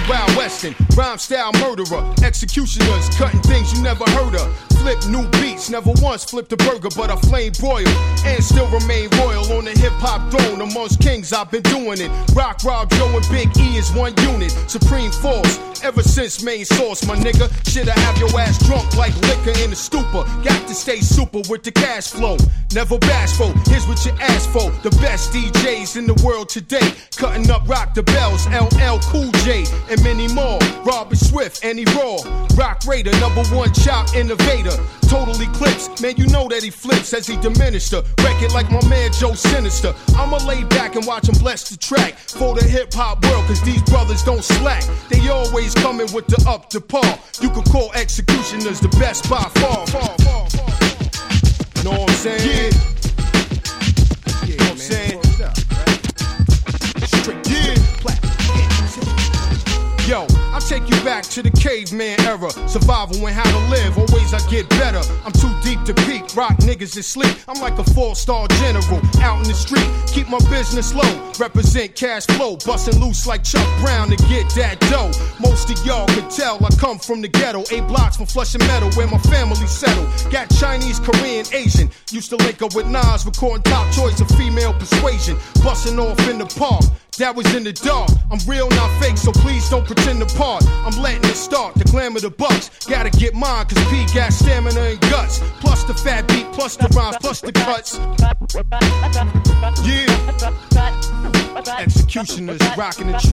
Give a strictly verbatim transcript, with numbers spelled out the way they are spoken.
Wild Western, rhyme style murderer, executioners, cutting things you never heard of. Flip new beats, never once flipped a burger, but I flame broil and still remain royal on the hip hop throne. Amongst kings, I've been doing it. Rock, Rob, Joe, and Big E is one unit. Supreme force, ever since main source, my nigga. Shit, I have your ass drunk like liquor in a stupor. Got to stay super with the cash flow. Never bashful, here's what you asked for. The best D Js in the world today. Cutting up Rock the Bells, L L Cool J, and many more. Robert Swift, and he raw. Rock Raider, number one chop innovator. Total eclipse, man, you know that he flips as he diminished her. Wreck it like my man Joe Sinister. I'ma lay back and watch him bless the track for the hip hop world, cause these brothers don't slack. They always coming with the up to par. You could call Executioners the best by far. far, far, far. Know what I'm saying? Yeah. Yeah, know what I'm saying? Straight, yeah. Yo, I'll take you back to the caveman era. Survival and how to live, always I get better. I'm too deep to peak, rock niggas is sleep. I'm like a four-star general, out in the street. Keep my business low, represent cash flow. Bustin' loose like Chuck Brown to get that dough. Most of y'all could tell I come from the ghetto. Eight blocks from Flushing Meadow, where my family settled. Got Chinese, Korean, Asian. Used to link up with Nas, recording Top Choice of female persuasion. Bustin' off in the park. That was in the dark. I'm real, not fake, so please don't pretend to part. I'm letting it start, the glamour, the bucks. Gotta get mine, cause P got stamina and guts. Plus the fat beat, plus the rhymes, plus the cuts. Yeah. Executioners rocking the